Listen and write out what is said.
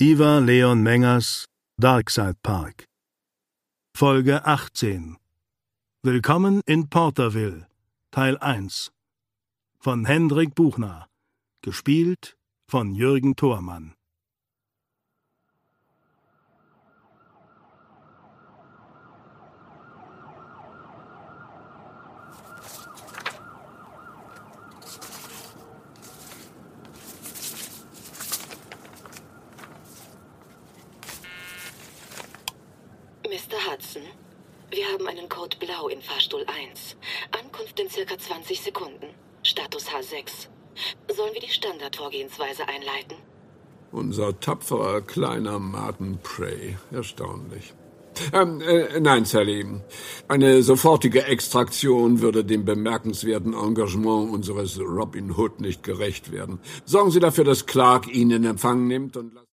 Ivar Leon Mengers Darkside Park. Folge 18. Willkommen in Porterville, Teil 1. Von Hendrik Buchner. Gespielt von Jürgen Thormann. Mr. Hudson, wir haben einen Code Blau in Fahrstuhl 1. Ankunft in circa 20 Sekunden. Status H6. Sollen wir die Standardvorgehensweise einleiten? Unser tapferer kleiner Martin Prey. Erstaunlich. Nein, Sally. Eine sofortige Extraktion würde dem bemerkenswerten Engagement unseres Robin Hood nicht gerecht werden. Sorgen Sie dafür, dass Clark ihn in Empfang nimmt und